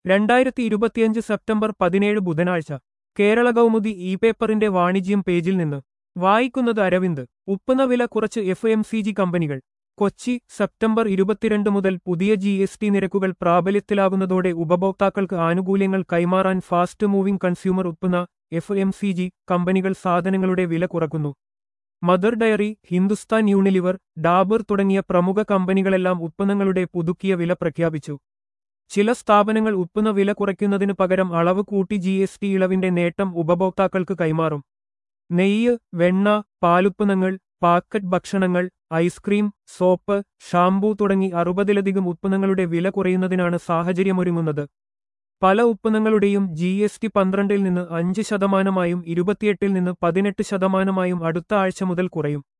2025 September 17 ബുധനാഴ്ച Kerala Kaumudi E പേപ്പറിന്റെ വാണിജ്യം പേജിൽ നിന്ന് വായിക്കുന്നത് അരവിന്ദ്. ഉപ്പുന്ന വില കുറച്ച് FMCG കമ്പനികൾ. കൊച്ചി. സെപ്റ്റംബർ 22 മുതൽ പുതിയ GST നിരക്കുകൾ പ്രാബല്യത്തിലാകുന്നതോടെ ഉപഭോക്താക്കൾക്ക് ആനുകൂല്യങ്ങൾ കൈമാറാൻ ഫാസ്റ്റ് മൂവിംഗ് കൺസ്യൂമർ ഉപ്പുന്ന FMCG കമ്പനികൾ സാധനങ്ങളുടെ വില കുറക്കുന്നു. Mother Dairy, Hindustan Unilever, Dabur തുടങ്ങിയ പ്രമുഖ കമ്പനികളെല്ലാം ഉത്പന്നങ്ങളുടെ പുതുക്കിയ വില പ്രഖ്യാപിച്ചു. ചില സ്ഥാപനങ്ങൾ ഉപ്പുന്ന വില കുറയ്ക്കുന്നതിനു പകരം അളവ് കൂട്ടി GST ഇളവിന്റെ നേട്ടം ഉപഭോക്താക്കൾക്ക് കൈമാറും. നെയ്യ്, വെണ്ണ, പാലുത്പന്നങ്ങൾ, പാക്കറ്റ് ഭക്ഷണങ്ങൾ, ഐസ്ക്രീം, സോപ്പ്, ഷാംപൂ തുടങ്ങി 60-ലധികം ഉത്പന്നങ്ങളുടെ വില കുറയുന്നതിനാണ് സാഹചര്യമൊരുങ്ങുന്നത്. പല ഉത്പന്നങ്ങളുടെയും GST 12-ൽ നിന്ന് 5%-ആയും 28-ൽ നിന്ന് 18%-ആയും അടുത്ത ആഴ്ച മുതൽ കുറയും.